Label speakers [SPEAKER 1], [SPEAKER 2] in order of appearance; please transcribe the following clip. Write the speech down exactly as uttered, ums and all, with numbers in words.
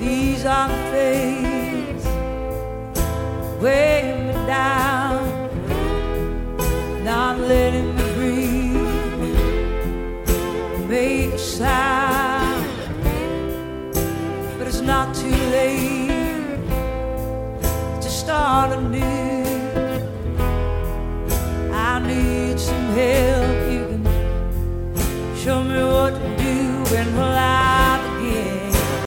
[SPEAKER 1] These are the fates weighing me down, not letting me breathe, make a sound. But it's not too late to start anew.